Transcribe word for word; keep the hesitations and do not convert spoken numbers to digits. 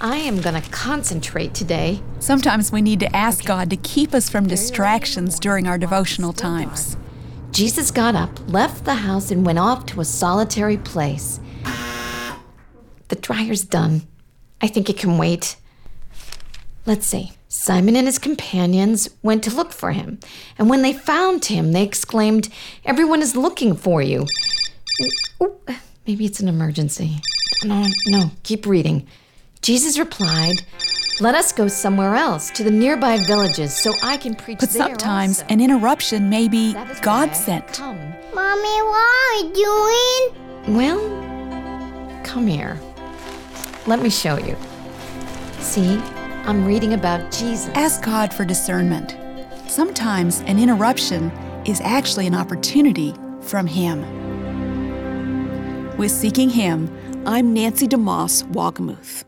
I am going to concentrate today. Sometimes we need to ask Okay. God to keep us from Very distractions early during our in the morning, devotional still dark. times. Jesus got up, left the house, and went off to a solitary place. The dryer's done. I think it can wait. Let's see. Simon and his companions went to look for him, and when they found him, they exclaimed, "Everyone is looking for you." Ooh, maybe it's an emergency. No, no, keep reading. Jesus replied, "Let us go somewhere else, to the nearby villages, so I can preach But there sometimes also." an interruption may be That is why God I have sent. come. Mommy, what are you doing? Well, come here. Let me show you. See, I'm reading about Jesus. Ask God for discernment. Sometimes an interruption is actually an opportunity from Him. With Seeking Him, I'm Nancy DeMoss Wagamuth.